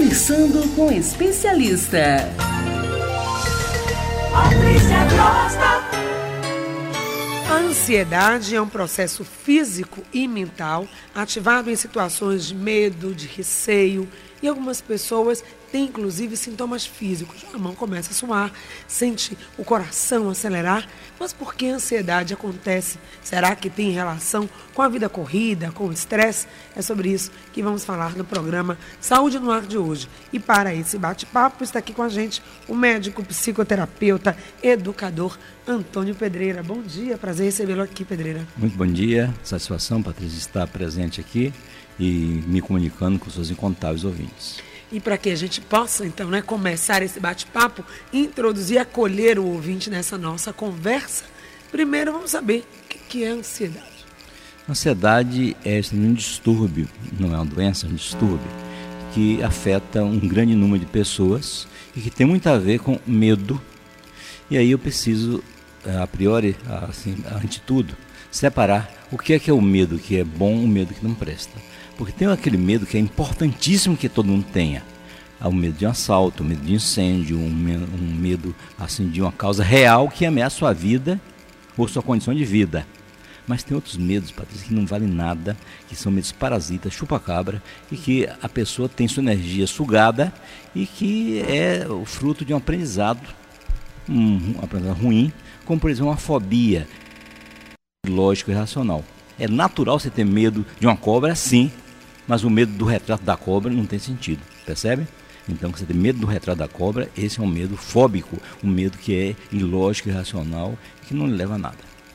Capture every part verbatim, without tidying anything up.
Conversando com o especialista. A ansiedade é um processo físico e mental ativado em situações de medo, de receio, e algumas pessoas têm inclusive sintomas físicos. A mão começa a suar, sente o coração acelerar. Mas por que a ansiedade acontece? Será que tem relação com a vida corrida, com o estresse? É sobre isso que vamos falar no programa Saúde no Ar de hoje. E para esse bate-papo está aqui com a gente o médico, psicoterapeuta, educador Antônio Pedreira. Bom dia, prazer recebê-lo aqui, Pedreira. Muito bom dia, satisfação, Patrícia, estar presente aqui e me comunicando com seus incontáveis ouvintes. E para que a gente possa, então, né, começar esse bate-papo, introduzir e acolher o ouvinte nessa nossa conversa, primeiro vamos saber o que, que é ansiedade. Ansiedade é um distúrbio, não é uma doença, é um distúrbio, que afeta um grande número de pessoas e que tem muito a ver com medo. E aí eu preciso, a priori, assim, antes de tudo, separar o que é que é o medo que é bom e o medo que não presta. Porque tem aquele medo que é importantíssimo que todo mundo tenha. Há o medo de um assalto, o medo de incêndio, um medo, um medo assim, de uma causa real que ameaça sua vida ou sua condição de vida. Mas tem outros medos, Patrícia, que não valem nada, que são medos parasitas, chupa-cabra, e que a pessoa tem sua energia sugada e que é o fruto de um aprendizado, um, um aprendizado ruim, como por exemplo uma fobia lógico e racional. É natural você ter medo de uma cobra, sim, mas o medo do retrato da cobra não tem sentido, percebe? Então, você tem medo do retrato da cobra, esse é um medo fóbico, um medo que é ilógico e irracional, que não leva a nada.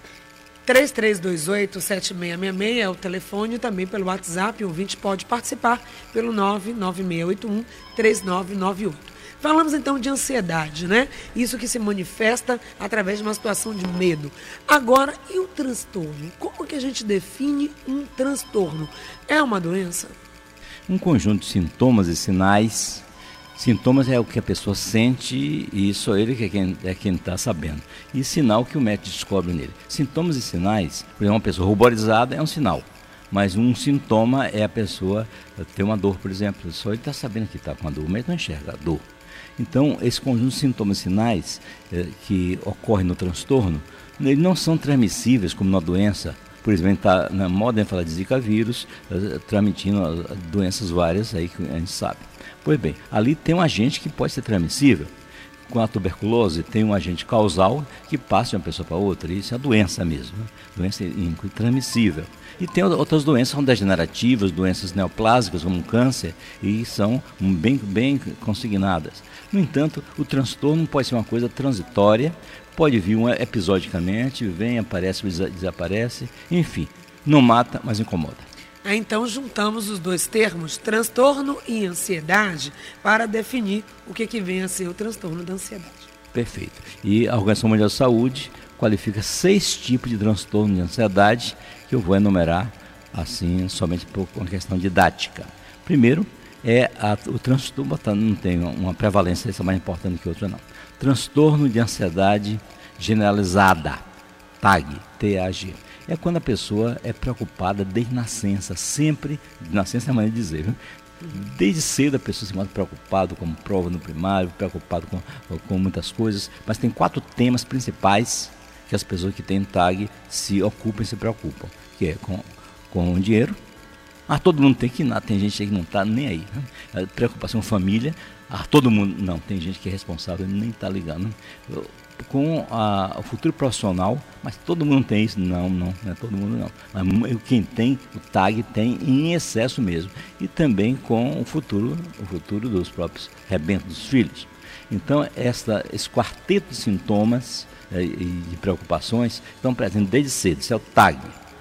três três dois oito, sete seis seis seis é o telefone, também pelo WhatsApp, o ouvinte pode participar pelo nove nove seis oito um, três nove nove oito. Falamos então de ansiedade, né? Isso que se manifesta através de uma situação de medo. Agora, e o transtorno? Como que a gente define um transtorno? É uma doença? Um conjunto de sintomas e sinais. Sintomas é o que a pessoa sente e só ele que é quem é quem está sabendo. E sinal que o médico descobre nele. Sintomas e sinais, por exemplo, uma pessoa ruborizada é um sinal. Mas um sintoma é a pessoa ter uma dor, por exemplo. Só ele está sabendo que está com a dor, mas não enxerga a dor. Então, esse conjunto de sintomas e sinais eh, que ocorrem no transtorno, eles não são transmissíveis como na doença. Por exemplo, está na moda em falar de Zika vírus, eh, transmitindo uh, doenças várias aí que a gente sabe. Pois bem, ali tem um agente que pode ser transmissível. Com a tuberculose tem um agente causal que passa de uma pessoa para outra, e isso é a doença mesmo, né? Doença transmissível. E tem outras doenças são degenerativas, doenças neoplásicas, como o câncer, e são bem, bem consignadas. No entanto, o transtorno pode ser uma coisa transitória, pode vir um episodicamente, vem, aparece, desaparece, enfim, não mata, mas incomoda. Ah, então juntamos os dois termos, transtorno e ansiedade, para definir o que, que vem a ser o transtorno da ansiedade. Perfeito. E a Organização Mundial de Saúde qualifica seis tipos de transtorno de ansiedade, que eu vou enumerar assim, somente por uma questão didática. Primeiro, é a, o transtorno, não tem uma prevalência, essa é mais importante que outra não. Transtorno de ansiedade generalizada, T A G, T A G. É quando a pessoa é preocupada desde nascença, sempre, nascença é a maneira de dizer, viu? Desde cedo a pessoa se mostra preocupada com prova no primário, preocupada com, com muitas coisas, mas tem quatro temas principais que as pessoas que têm T A G se ocupam e se preocupam, que é com, com o dinheiro. Ah, todo mundo tem que ir, tem gente que não está nem aí, né? Preocupação família, ah, todo mundo, não, tem gente que é responsável e nem está ligando. Eu, com a, o futuro profissional, mas todo mundo tem isso? Não, não, não é todo mundo não. Mas quem tem o T A G tem em excesso mesmo. E também com o futuro, o futuro dos próprios rebentos dos filhos. Então, essa, esse quarteto de sintomas eh, e de preocupações estão presentes desde cedo, isso é o T A G.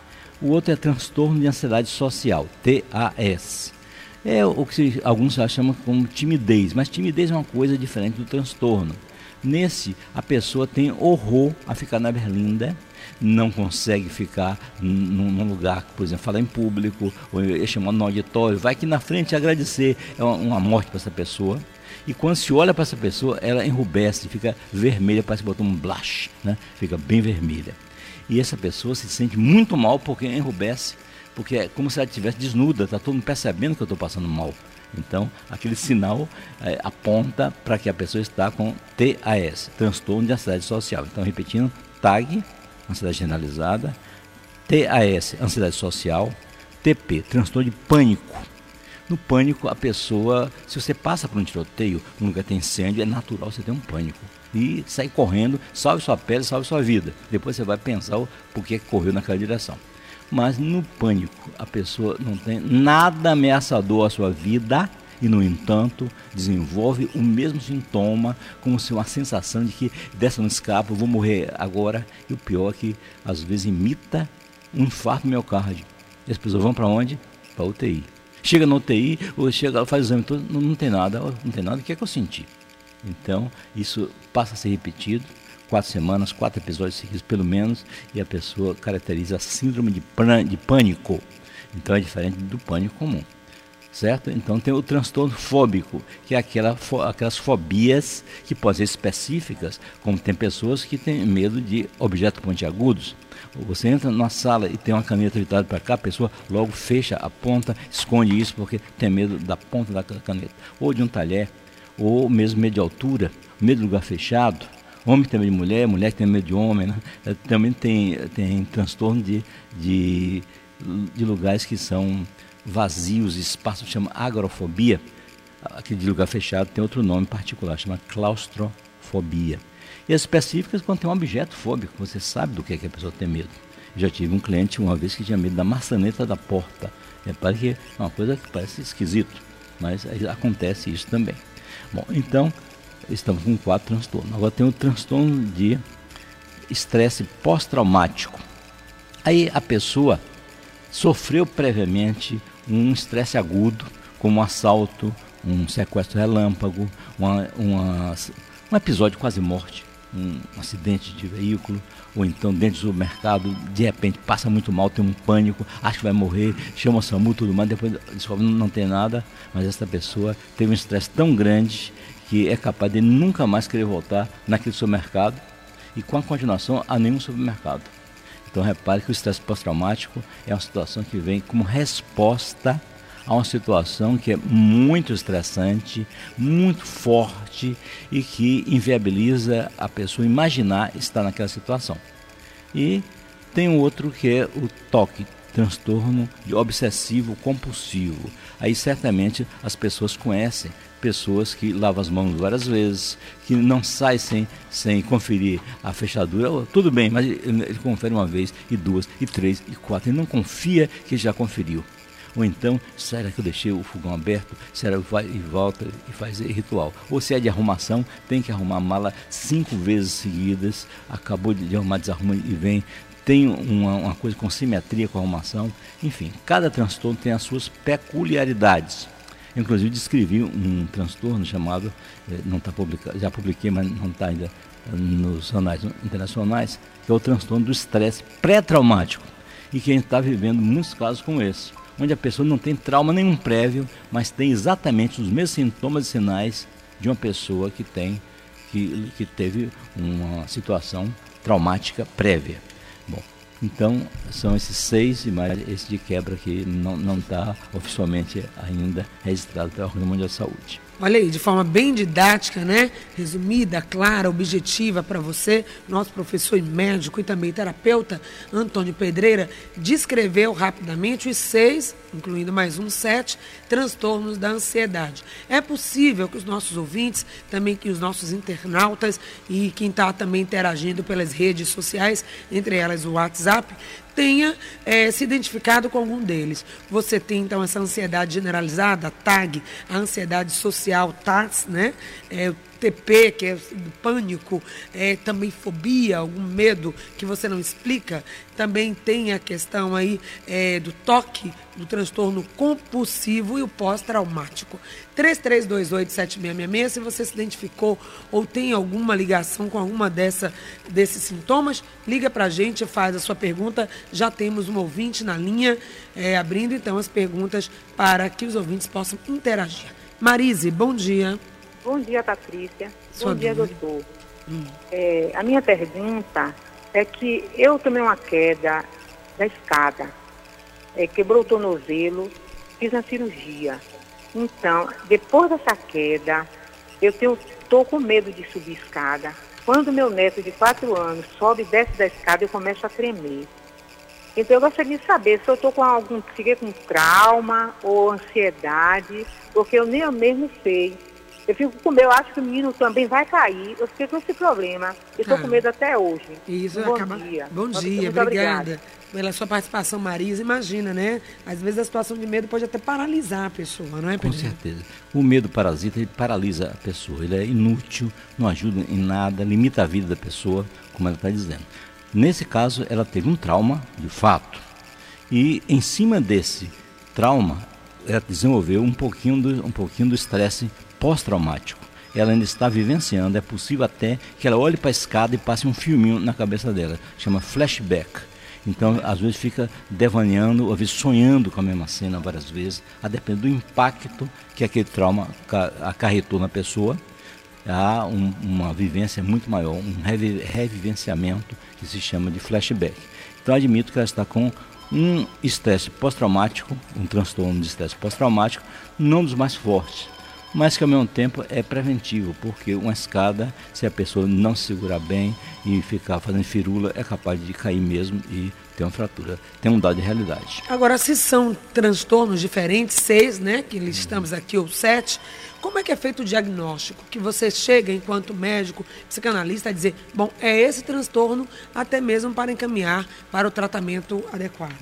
O outro é transtorno de ansiedade social, T A S. É o que alguns já chamam como timidez, mas timidez é uma coisa diferente do transtorno. Nesse, a pessoa tem horror a ficar na berlinda, não consegue ficar num, num lugar, por exemplo, falar em público, ou chamar no auditório, vai aqui na frente agradecer, é uma, uma morte para essa pessoa. E quando se olha para essa pessoa, ela enrubesce, fica vermelha, parece que botou um blush, né? Fica bem vermelha. E essa pessoa se sente muito mal porque enrubesce, porque é como se ela estivesse desnuda, está todo mundo percebendo que eu estou passando mal. Então, aquele sinal é, aponta para que a pessoa está com T A S, transtorno de ansiedade social. Então, repetindo, T A G, ansiedade generalizada, T A S, ansiedade social, T P, transtorno de pânico. No pânico, a pessoa, se você passa por um tiroteio, num lugar que tem incêndio, é natural você ter um pânico. E sair correndo, salve sua pele, salve sua vida. Depois você vai pensar o porquê que correu naquela direção. Mas no pânico, a pessoa não tem nada ameaçador à sua vida e, no entanto, desenvolve o mesmo sintoma, como se uma sensação de que dessa não escapa, eu vou morrer agora. E o pior é que, às vezes, imita um infarto miocárdio. E as pessoas vão para onde? Para a U T I. Chega na U T I, ou chega, faz o exame todo, não, não tem nada, não tem nada, o que é que eu senti? Então, isso passa a ser repetido, quatro semanas, quatro episódios seguidos pelo menos, e a pessoa caracteriza a síndrome de, pran, de pânico. Então, é diferente do pânico comum, certo? Então, tem o transtorno fóbico, que é aquela, aquelas fobias que podem ser específicas, como tem pessoas que têm medo de objetos pontiagudos. Você entra na sala e tem uma caneta virada para cá, a pessoa logo fecha a ponta, esconde isso porque tem medo da ponta da caneta. Ou de um talher, ou mesmo medo de altura, medo de lugar fechado. Homem que tem medo de mulher, mulher que tem medo de homem. Né? Também tem, tem transtorno de, de, de lugares que são vazios, espaços que chama agrofobia. Aquele de lugar fechado tem outro nome particular, chama claustrofobia. E as específicas quando tem um objeto fóbico, você sabe do que, é que a pessoa tem medo. Eu já tive um cliente uma vez que tinha medo da maçaneta da porta. É, parece que é uma coisa que parece esquisito, mas acontece isso também. Bom, então, estamos com quatro transtornos. Agora tem o transtorno de estresse pós-traumático. Aí a pessoa sofreu previamente um estresse agudo, como um assalto, um sequestro relâmpago, uma, uma, um episódio de quase morte, um acidente de veículo, ou então dentro do supermercado, de repente passa muito mal, tem um pânico, acha que vai morrer, chama o SAMU e tudo mais, depois descobre que não tem nada, mas essa pessoa teve um estresse tão grande que é capaz de nunca mais querer voltar naquele supermercado e com a continuação a nenhum supermercado. Então repare que o estresse pós-traumático é uma situação que vem como resposta a uma situação que é muito estressante, muito forte e que inviabiliza a pessoa imaginar estar naquela situação. E tem um outro que é o TOC, transtorno de obsessivo compulsivo. Aí certamente as pessoas conhecem pessoas que lavam as mãos várias vezes, que não saem sem, sem conferir a fechadura. Tudo bem, mas ele, ele confere uma vez, e duas, e três, e quatro, ele não confia que já conferiu. Ou então, será que eu deixei o fogão aberto? Será que vai e volta e faz ritual? Ou se é de arrumação, tem que arrumar a mala cinco vezes seguidas, acabou de arrumar, desarruma e vem. Tem uma, uma coisa com simetria com a arrumação. Enfim, cada transtorno tem as suas peculiaridades. Eu, inclusive, descrevi um transtorno chamado, não está publicado, já publiquei, mas não está ainda nos anais internacionais, que é o transtorno do estresse pré-traumático. E que a gente está vivendo muitos casos como esse, onde a pessoa não tem trauma nenhum prévio, mas tem exatamente os mesmos sintomas e sinais de uma pessoa que, tem, que, que teve uma situação traumática prévia. Bom, então são esses seis e mais esse de quebra que não está oficialmente ainda registrado pela Organização Mundial de Saúde. Olha aí, de forma bem didática, né? Resumida, clara, objetiva para você, nosso professor e médico e também terapeuta Antônio Pedreira descreveu rapidamente os seis, incluindo mais um, sete, transtornos da ansiedade. É possível que os nossos ouvintes, também que os nossos internautas e quem está também interagindo pelas redes sociais, entre elas o WhatsApp, tenha é, se identificado com algum deles. Você tem, então, essa ansiedade generalizada, a T A G, a ansiedade social, T A S, né? É, o T P, que é do pânico, é, também fobia, algum medo que você não explica. Também tem a questão aí é, do toque, do transtorno compulsivo e o pós-traumático. três três dois oito sete seis seis seis, se você se identificou ou tem alguma ligação com alguma dessa, desses sintomas, liga para a gente, faz a sua pergunta. Já temos um ouvinte na linha, é, abrindo então as perguntas para que os ouvintes possam interagir. Marise, bom dia. Bom dia, Patrícia. Sua Bom dia, dúvida. doutor. Hum. É, a minha pergunta é que eu tomei uma queda da escada, é, quebrou o tornozelo, fiz a cirurgia. Então, depois dessa queda, eu tenho, tô com medo de subir escada. Quando meu neto de quatro anos sobe e desce da escada, eu começo a tremer. Então, eu gostaria de saber se eu estou com algum, fiquei com trauma ou ansiedade, porque eu nem eu mesmo sei. Eu fico com medo, eu acho que o menino também vai cair. Eu fiquei com esse problema. Eu estou Ah. com medo até hoje. Isso, Bom acaba... dia. Bom Muito dia, obrigada. obrigada pela sua participação, Marisa. Imagina, né? Às vezes a situação de medo pode até paralisar a pessoa, não é, Com Pedro? certeza. O medo parasita, ele paralisa a pessoa. Ele é inútil, não ajuda em nada, limita a vida da pessoa, como ela está dizendo. Nesse caso, ela teve um trauma, de fato. E em cima desse trauma, ela desenvolveu um pouquinho do, um pouquinho do estresse pós-traumático. Ela ainda está vivenciando, é possível até que ela olhe para a escada e passe um filminho na cabeça dela, chama flashback. Então, às vezes fica devaneando, às vezes sonhando com a mesma cena várias vezes, a depender do impacto que aquele trauma acarretou na pessoa. Há um, uma vivência muito maior, um revi, revivenciamento que se chama de flashback. Então, admito que ela está com um estresse pós-traumático, um transtorno de estresse pós-traumático, não dos mais fortes, mas que ao mesmo tempo é preventivo, porque uma escada, se a pessoa não se segurar bem e ficar fazendo firula, é capaz de cair mesmo e ter uma fratura. Tem um dado de realidade. Agora, se são transtornos diferentes, seis, né, que estamos aqui, ou sete, como é que é feito o diagnóstico? Que você chega, enquanto médico, psicanalista, a dizer, bom, é esse transtorno, até mesmo para encaminhar para o tratamento adequado.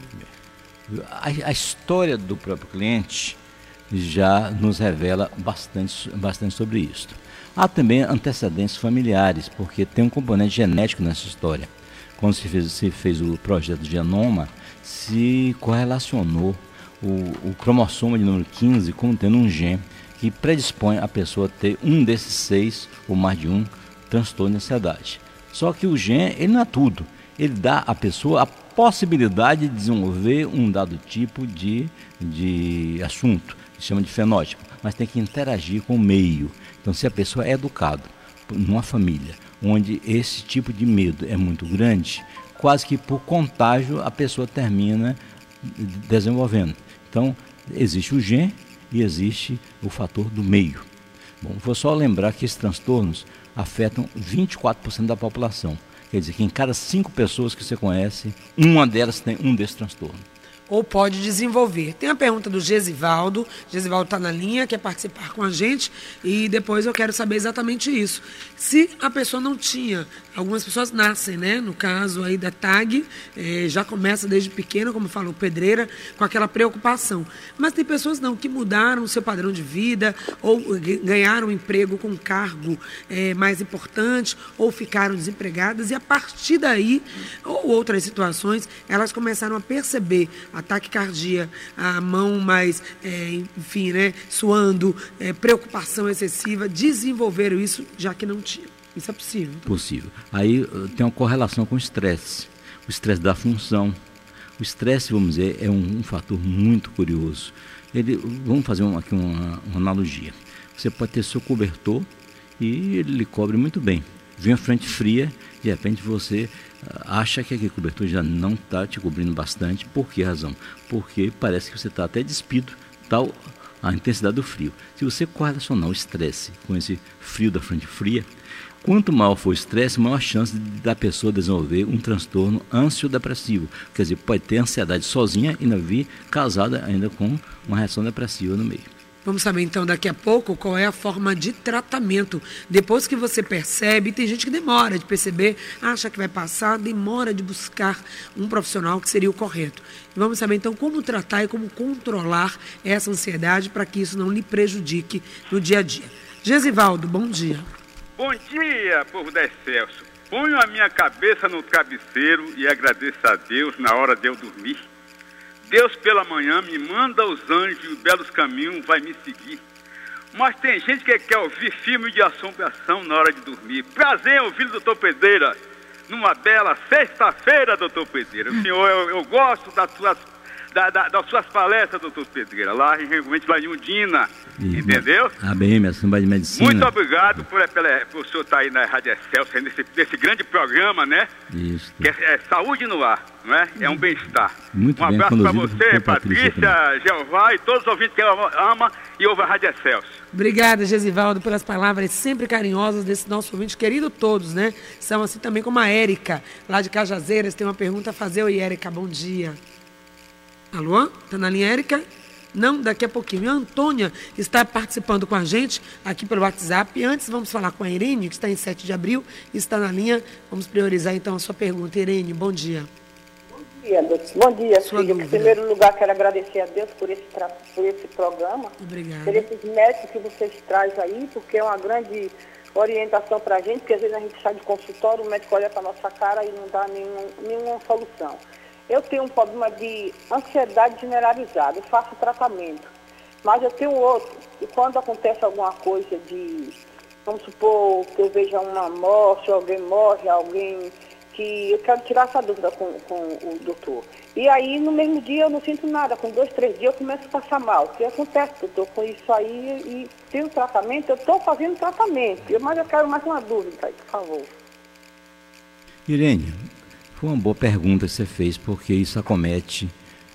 A, a história do próprio cliente já nos revela bastante, bastante sobre isso. Há também antecedentes familiares, porque tem um componente genético nessa história. Quando se fez, se fez o projeto Genoma, se correlacionou o, o cromossoma de número quinze como tendo um gene que predispõe a pessoa a ter um desses seis, ou mais de um, transtorno de ansiedade. Só que o gene, ele não é tudo. Ele dá à pessoa a possibilidade de desenvolver um dado tipo de, de assunto, que se chama de fenótipo, mas tem que interagir com o meio. Então, se a pessoa é educada numa família onde esse tipo de medo é muito grande, quase que por contágio a pessoa termina desenvolvendo. Então, existe o gene e existe o fator do meio. Bom, vou só lembrar que esses transtornos afetam vinte e quatro por cento da população. Quer dizer que em cada cinco pessoas que você conhece, uma delas tem um desses transtornos. Ou pode desenvolver. Tem a pergunta do Gesivaldo. Gesivaldo está na linha, quer participar com a gente. E depois eu quero saber exatamente isso. Se a pessoa não tinha, algumas pessoas nascem, né? No caso aí da T A G, eh, já começa desde pequena, como falou Pedreira, com aquela preocupação. Mas tem pessoas não, que mudaram o seu padrão de vida, ou ganharam um emprego com um cargo eh, mais importante, ou ficaram desempregadas, e a partir daí, ou outras situações, elas começaram a perceber a taquicardia, a mão mais, é, enfim, né, suando, é, preocupação excessiva, desenvolveram isso, já que não tinha. Isso é possível? Possível. Aí tem uma correlação com o estresse. O estresse da função. O estresse, vamos dizer, é um, um fator muito curioso. Ele, vamos fazer um, aqui uma, uma analogia. Você pode ter seu cobertor e ele lhe cobre muito bem. Vem uma frente fria, de repente você acha que aquele cobertor já não está te cobrindo bastante. Por que razão? Porque parece que você está até despido, tal a intensidade do frio. Se você correlacionar o estresse com esse frio da frente fria, quanto maior for o estresse, maior a chance da pessoa desenvolver um transtorno ansiodepressivo. Quer dizer, pode ter ansiedade sozinha e ainda vir casada ainda com uma reação depressiva no meio. Vamos saber então daqui a pouco qual é a forma de tratamento. Depois que você percebe, tem gente que demora de perceber, acha que vai passar, demora de buscar um profissional que seria o correto. E vamos saber então como tratar e como controlar essa ansiedade para que isso não lhe prejudique no dia a dia. Gesivaldo, bom dia. Bom dia, povo da Excelso. Ponho a minha cabeça no travesseiro e agradeço a Deus na hora de eu dormir. Deus pela manhã me manda os anjos e os belos caminhos vai me seguir. Mas tem gente que quer ouvir filme de assombração na hora de dormir. Prazer em ouvir o doutor Pedreira numa bela sexta-feira, doutor Pedreira. Senhor, eu, eu gosto das suas, da, da, das suas palestras, doutor Pedreira, lá realmente lá em Undina, e, entendeu? A B M, a Samba de Medicina. Muito obrigado por, pela, por o senhor estar aí na Rádio Excelsior, nesse, nesse grande programa, né? Isso. Que é, é saúde no ar, não é? É um bem-estar. Muito um bem abraço para conduzido você, por Patrícia Patrícia, Jeová e todos os ouvintes que ela ama e ouvem a Rádio Excelsior. Obrigada, Gesivaldo, pelas palavras sempre carinhosas desse nosso ouvinte querido todos, né? São assim também como a Érica, lá de Cajazeiras, tem uma pergunta a fazer. Oi, Érica, bom dia. Alô? Tá na linha, Érica? Não, daqui a pouquinho. E a Antônia está participando com a gente aqui pelo WhatsApp. E antes vamos falar com a Irene, que está em sete de abril, está na linha. Vamos priorizar então a sua pergunta. Irene, bom dia. Bom dia, doutor. Bom dia, Sua filho. dúvida. Em primeiro lugar, quero agradecer a Deus por esse, tra... por esse programa. Obrigada. Por esses médicos que vocês trazem aí, porque é uma grande orientação para a gente, porque às vezes a gente sai de consultório, o médico olha para a nossa cara e não dá nenhum, nenhuma solução. Eu tenho um problema de ansiedade generalizada, eu faço tratamento, mas eu tenho outro, e quando acontece alguma coisa de, vamos supor que eu veja uma morte, alguém morre, alguém que eu quero tirar essa dúvida com, com o doutor. E aí no mesmo dia eu não sinto nada, com dois, três dias eu começo a passar mal. O que acontece, doutor, com isso aí? E tem o tratamento, eu estou fazendo tratamento, mas eu quero mais uma dúvida aí, por favor. Irene, foi uma boa pergunta que você fez, porque isso acomete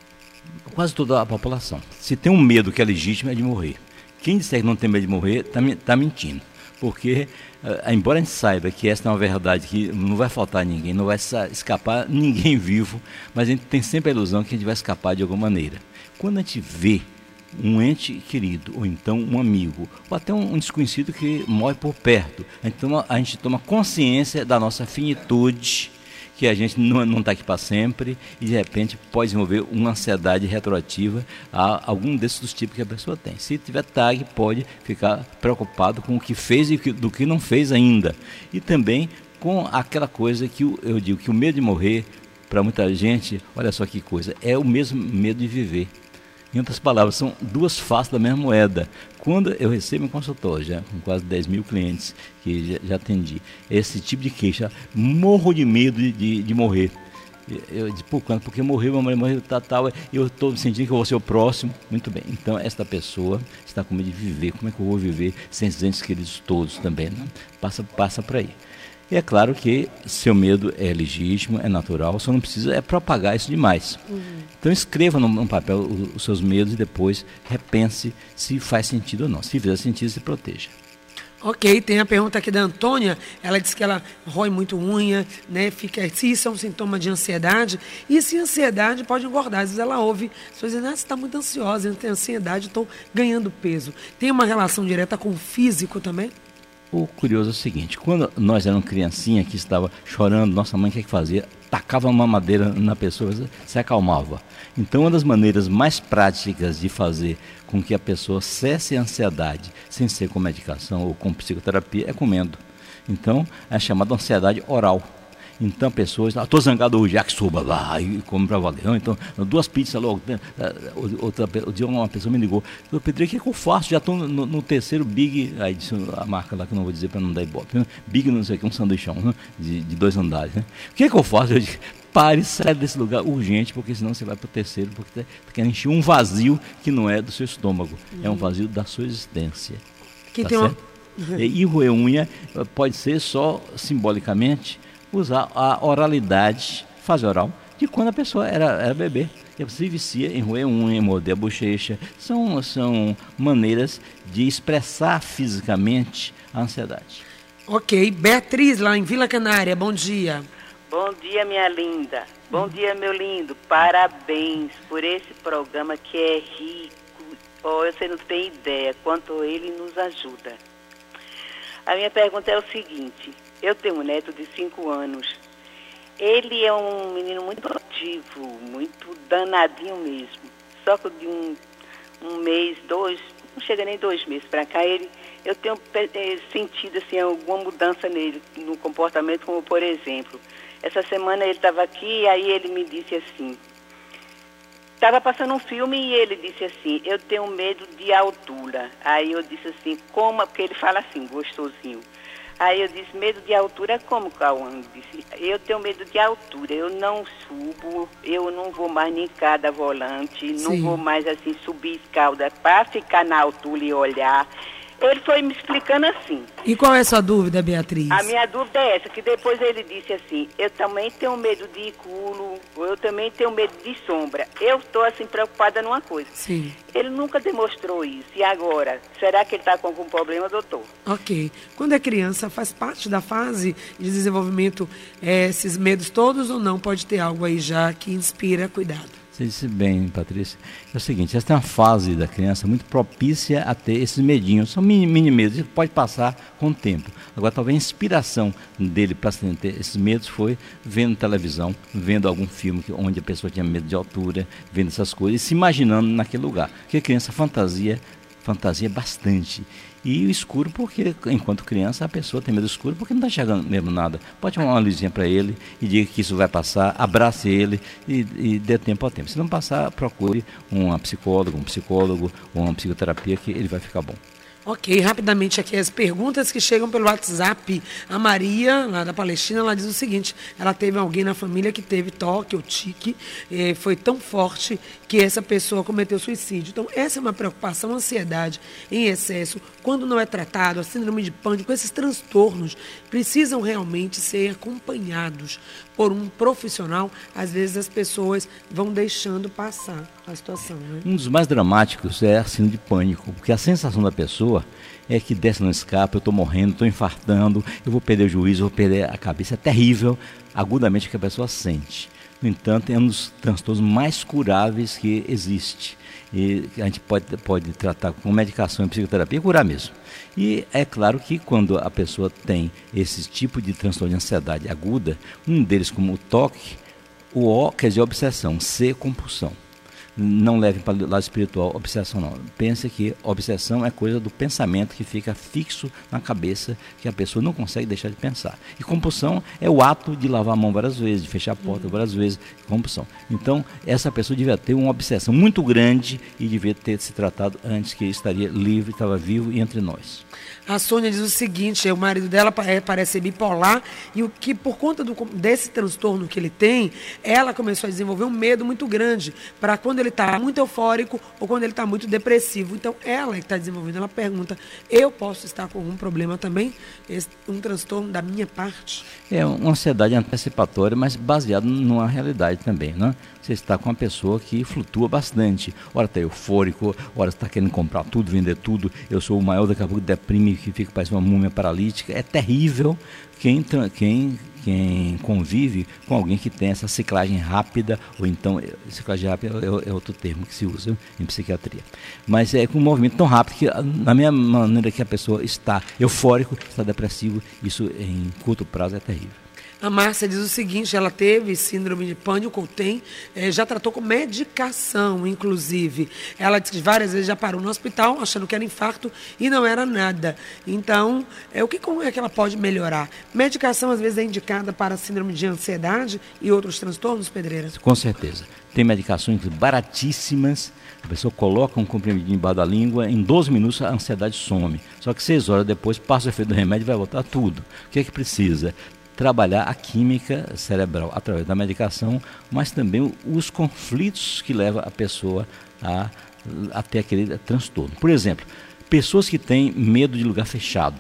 quase toda a população. Se tem um medo que é legítimo, é de morrer. Quem disser que não tem medo de morrer, está tá mentindo. Porque, uh, embora a gente saiba que essa é uma verdade, que não vai faltar ninguém, não vai escapar ninguém vivo, mas a gente tem sempre a ilusão que a gente vai escapar de alguma maneira. Quando a gente vê um ente querido, ou então um amigo, ou até um, um desconhecido que morre por perto, a gente toma, a gente toma consciência da nossa finitude, que a gente não está aqui para sempre, e de repente pode desenvolver uma ansiedade retroativa a algum desses dos tipos que a pessoa tem. Se tiver tag, pode ficar preocupado com o que fez e do que não fez ainda. E também com aquela coisa que eu digo, que o medo de morrer, para muita gente, olha só que coisa, é o mesmo medo de viver. Em outras palavras, são duas faces da mesma moeda. Quando eu recebo um consultório, já com quase dez mil clientes que já, já atendi, esse tipo de queixa, morro de medo de, de, de morrer. Eu disse, por quanto? Porque morreu, minha mãe morreu, tal, tal, eu estou sentindo que eu vou ser o próximo. Muito bem, então esta pessoa está com medo de viver. Como é que eu vou viver sem esses entes queridos todos também? Né? Passa, passa por aí. E é claro que seu medo é legítimo, é natural, só não precisa é propagar isso demais. Uhum. Então escreva no, no papel os, os seus medos e depois repense se faz sentido ou não. Se fizer sentido, se proteja. Ok, tem a pergunta aqui da Antônia. Ela disse que ela rói muito unha, né? Fica, se isso é um sintoma de ansiedade, e se ansiedade pode engordar. Às vezes ela ouve, pessoas dizendo, ah, você está muito ansiosa, tem ansiedade, estou ganhando peso. Tem uma relação direta com o físico também? O curioso é o seguinte, quando nós éramos criancinha que estava chorando, nossa mãe o que, é que fazia? Tacava uma madeira na pessoa, se acalmava. Então uma das maneiras mais práticas de fazer com que a pessoa cesse a ansiedade, sem ser com medicação ou com psicoterapia, é comendo. Então é chamada ansiedade oral. Então, pessoas, estou ah, zangado hoje, já que suba lá e come para valer. Então, duas pizzas logo. Outra, outro dia uma pessoa me ligou, Pedro, o que, é que eu faço? Já estou no, no terceiro Big, aí disse a marca lá que eu não vou dizer para não dar ibope, né? Big, não sei o que, um sanduichão, né? de, de dois andares. Né? O que, é que eu faço? Eu disse, pare, sai desse lugar urgente, porque senão você vai para o terceiro, porque está querendo encher um vazio que não é do seu estômago, uhum. é um vazio da sua existência. Quem tá tem certo? Uma... E, e roer unha pode ser só simbolicamente usar a oralidade, fase oral, de quando a pessoa era, era bebê. E se vicia em roer unha, morder a bochecha. São, são maneiras de expressar fisicamente a ansiedade. Ok. Beatriz, lá em Vila Canária, bom dia. Bom dia, minha linda. Bom dia, meu lindo. Parabéns por esse programa que é rico. Oh, você não tem ideia quanto ele nos ajuda. A minha pergunta é o seguinte. Eu tenho um neto de cinco anos. Ele é um menino muito ativo, muito danadinho mesmo. Só que de um, um mês, dois, não chega nem dois meses para cá, ele, eu tenho é, sentido assim, alguma mudança nele, no comportamento, como por exemplo, essa semana ele estava aqui e aí ele me disse assim, estava passando um filme e ele disse assim, eu tenho medo de altura. Aí eu disse assim, como? Porque ele fala assim, gostosinho. Aí eu disse, medo de altura como, Cauã? Disse, eu tenho medo de altura, eu não subo, eu não vou mais nem cada volante, não Sim. vou mais assim subir escada para ficar na altura e olhar. Ele foi me explicando assim. E qual é a sua dúvida, Beatriz? A minha dúvida é essa, que depois ele disse assim, eu também tenho medo de escuro, eu também tenho medo de sombra. Eu estou assim preocupada numa coisa. Sim. Ele nunca demonstrou isso. E agora? Será que ele está com algum problema, doutor? Ok. Quando é criança, faz parte da fase de desenvolvimento é, esses medos todos ou não? Pode ter algo aí já que inspira cuidado. Você disse bem, Patrícia. É o seguinte, essa é uma fase da criança muito propícia a ter esses medinhos. São mini, mini medos, isso pode passar com o tempo. Agora, talvez a inspiração dele para ter esses medos foi vendo televisão, vendo algum filme que, onde a pessoa tinha medo de altura, vendo essas coisas e se imaginando naquele lugar. Porque a criança fantasia, fantasia bastante. E o escuro, porque enquanto criança a pessoa tem medo do escuro porque não está enxergando mesmo nada. Pode chamar uma luzinha para ele e diga que isso vai passar, abrace ele e, e dê tempo ao tempo. Se não passar, procure uma psicóloga, um psicólogo ou uma psicoterapia que ele vai ficar bom. Ok, rapidamente aqui as perguntas que chegam pelo WhatsApp. A Maria, lá da Palestina, ela diz o seguinte, ela teve alguém na família que teve toque ou tique, eh, foi tão forte que essa pessoa cometeu suicídio. Então, essa é uma preocupação, ansiedade em excesso, quando não é tratado, a síndrome de pânico, esses transtornos precisam realmente ser acompanhados por um profissional. Às vezes as pessoas vão deixando passar a situação, né? Um dos mais dramáticos é a síndrome de pânico, porque a sensação da pessoa é que desce no escape, eu estou morrendo, estou infartando, eu vou perder o juízo, eu vou perder a cabeça. É terrível, agudamente, o que a pessoa sente. No entanto, é um dos transtornos mais curáveis que existe. E a gente pode, pode tratar com medicação e psicoterapia e curar mesmo. E é claro que quando a pessoa tem esse tipo de transtorno de ansiedade aguda, um deles como o toque, o O quer dizer obsessão, C compulsão. Não levem para o lado espiritual obsessão não. Pense que obsessão é coisa do pensamento que fica fixo na cabeça, que a pessoa não consegue deixar de pensar. E compulsão é o ato de lavar a mão várias vezes, de fechar a porta várias vezes, compulsão. Então, essa pessoa devia ter uma obsessão muito grande e devia ter se tratado antes, que estaria livre, estava vivo e entre nós. A Sônia diz o seguinte, o marido dela parece ser bipolar e o que por conta do, desse transtorno que ele tem, ela começou a desenvolver um medo muito grande para quando ele está muito eufórico ou quando ele está muito depressivo. Então, ela que está desenvolvendo, ela pergunta, eu posso estar com algum problema também? Esse, um transtorno da minha parte? É uma ansiedade antecipatória, mas baseada numa realidade também, né? Você está com uma pessoa que flutua bastante. Ora está eufórico, ora está querendo comprar tudo, vender tudo. Eu sou o maior, daqui a pouco deprime, que fica parecendo uma múmia paralítica. É terrível quem, quem, quem convive com alguém que tem essa ciclagem rápida, ou então, ciclagem rápida é, é outro termo que se usa em psiquiatria. Mas é com um movimento tão rápido que, na minha maneira que a pessoa está eufórico, está depressivo, isso em curto prazo é terrível. A Márcia diz o seguinte, ela teve síndrome de pânico, ou tem, é, já tratou com medicação, inclusive. Ela disse que várias vezes já parou no hospital, achando que era infarto, e não era nada. Então, é, o que, como é que ela pode melhorar? Medicação, às vezes, é indicada para síndrome de ansiedade e outros transtornos, Pedreira? Com certeza. Tem medicações baratíssimas, a pessoa coloca um comprimidinho embaixo da língua, em doze minutos a ansiedade some. Só que seis horas depois, passa o efeito do remédio e vai voltar tudo. O que é que precisa? Trabalhar a química cerebral através da medicação, mas também os conflitos que levam a pessoa a, a ter aquele transtorno. Por exemplo, pessoas que têm medo de lugar fechado,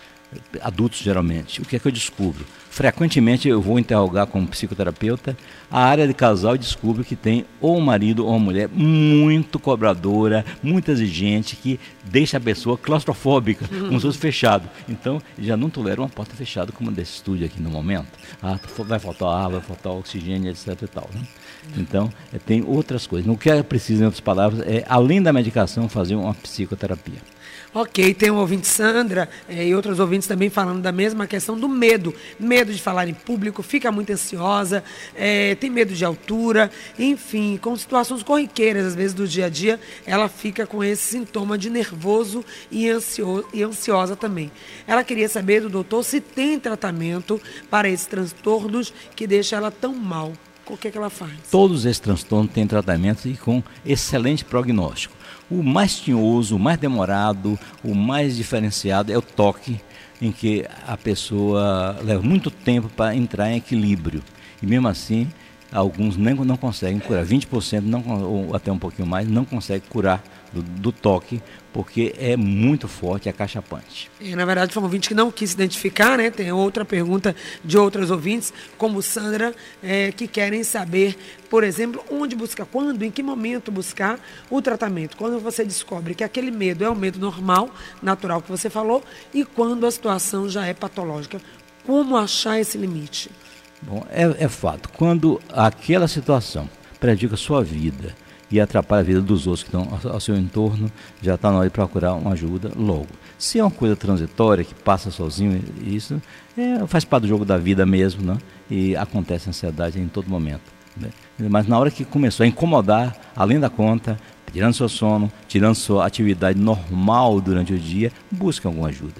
adultos geralmente, o que é que eu descubro? Frequentemente eu vou interrogar como psicoterapeuta a área de casal e descubro que tem ou um marido ou uma mulher muito cobradora, muito exigente, que deixa a pessoa claustrofóbica, uhum. como se fosse fechado. Então, já não tolera uma porta fechada como desse estúdio aqui no momento. Ah, vai faltar ar, vai faltar oxigênio, etc e tal, né? Então, é, tem outras coisas. O que é preciso, em outras palavras, é, além da medicação, fazer uma psicoterapia. Ok, tem um ouvinte, Sandra, é, e outros ouvintes também falando da mesma questão do medo. Medo de falar em público, fica muito ansiosa, é, tem medo de altura, enfim, com situações corriqueiras, às vezes, do dia a dia, ela fica com esse sintoma de nervoso e, ansio, e ansiosa também. Ela queria saber do doutor se tem tratamento para esses transtornos que deixam ela tão mal. O que é que ela faz? Todos esses transtornos têm tratamento e com excelente prognóstico. O mais tinhoso, o mais demorado, o mais diferenciado é o toque, em que a pessoa leva muito tempo para entrar em equilíbrio. E mesmo assim, alguns nem, não conseguem curar. vinte por cento, não, ou até um pouquinho mais, não conseguem curar do, do toque, porque é muito forte, é acachapante. É, na verdade, foi um ouvinte que não quis se identificar, né? Tem outra pergunta de outros ouvintes, como Sandra, é, que querem saber, por exemplo, onde buscar, quando, em que momento buscar o tratamento. Quando você descobre que aquele medo é o medo normal, natural que você falou, e quando a situação já é patológica. Como achar esse limite? Bom, é, é fato. Quando aquela situação prejudica a sua vida e atrapalha a vida dos outros que estão ao, ao seu entorno, já está na hora de procurar uma ajuda logo. Se é uma coisa transitória, que passa sozinho, isso é, faz parte do jogo da vida mesmo, né? E acontece ansiedade em todo momento. Né? Mas na hora que começou a incomodar, além da conta, tirando seu sono, tirando sua atividade normal durante o dia, busque alguma ajuda.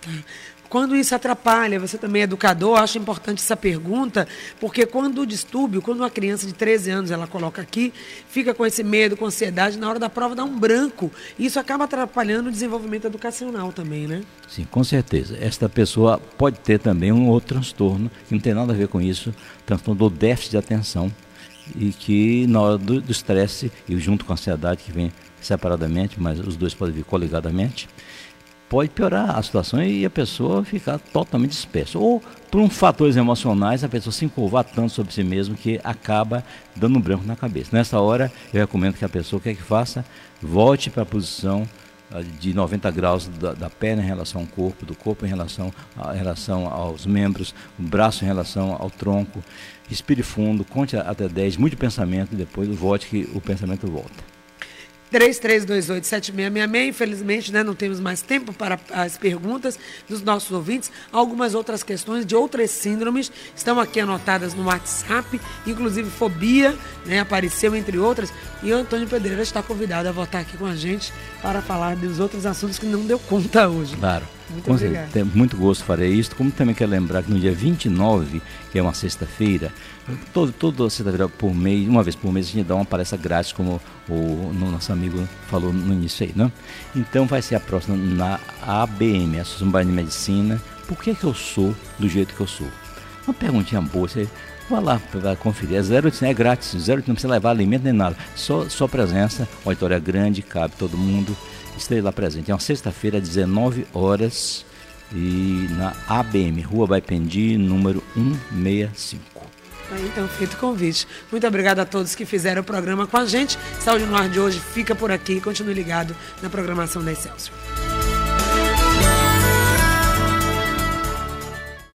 Quando isso atrapalha, você também é educador, acha importante essa pergunta, porque quando o distúrbio, quando uma criança de treze anos, ela coloca aqui, fica com esse medo, com ansiedade, na hora da prova dá um branco. Isso acaba atrapalhando o desenvolvimento educacional também, né? Sim, com certeza. Esta pessoa pode ter também um outro transtorno, que não tem nada a ver com isso, transtorno do déficit de atenção, e que na hora do estresse, e junto com a ansiedade, que vem separadamente, mas os dois podem vir coligadamente, pode piorar a situação e a pessoa ficar totalmente dispersa. Ou, por um fatores emocionais, a pessoa se encurvar tanto sobre si mesma que acaba dando um branco na cabeça. Nessa hora, eu recomendo que a pessoa, o que é que faça? Volte para a posição de noventa graus da, da perna em relação ao corpo, do corpo em relação, a, em relação aos membros, o braço em relação ao tronco. Respire fundo, conte até dez, mude o pensamento e depois volte que o pensamento volta. três três dois oito sete seis seis seis, infelizmente, né, não temos mais tempo para as perguntas dos nossos ouvintes. Algumas outras questões de outras síndromes estão aqui anotadas no WhatsApp, inclusive fobia, né, apareceu entre outras, e o Antônio Pedreira está convidado a voltar aqui com a gente para falar dos outros assuntos que não deu conta hoje. Claro. Muito Com obrigada. certeza, tem muito gosto farei isso, como também quero lembrar que no dia vinte e nove, que é uma sexta-feira, todo, toda sexta-feira por mês, uma vez por mês, a gente dá uma palestra grátis, como o, o nosso amigo falou no início aí, né? Então vai ser a próxima na A B M, Associação Baiana de Medicina. Por que que eu sou do jeito que eu sou? Uma perguntinha boa, você vai lá para conferir, é zero oitocentos, é grátis, zero oitocentos, não precisa levar alimento nem nada, só, só presença, o auditório é grande, cabe todo mundo. Estarei lá presente. É uma sexta-feira, às dezenove horas, e na A B M, Rua Baipendi, número cento e sessenta e cinco. Aí, então, feito o convite. Muito obrigada a todos que fizeram o programa com a gente. Saúde no Ar de hoje fica por aqui. Continue ligado na programação da Excelsior.